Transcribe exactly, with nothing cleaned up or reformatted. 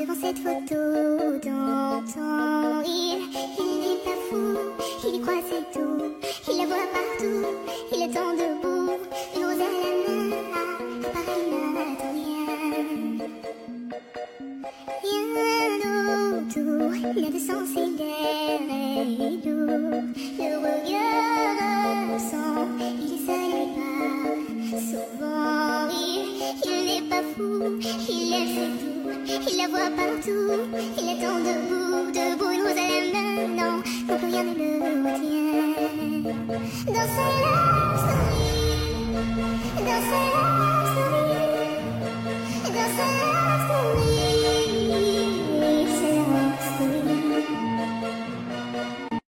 devant cette photo d'antan. Il, il n'est pas fou, il y croit c'est tout. Il la voit partout, il attend debout. Une rose à la main, à Paris n'attend rien. Rien autour, rien de sens et l'air est lourd. Le regard ressent, il est seul et pas souvent. Il, il n'est pas fou, il aime c'est tout. Il la voit partout, il attend debout, debout, une rose à la main, non, non plus rien ne le retient. Dans sa love story, dans sa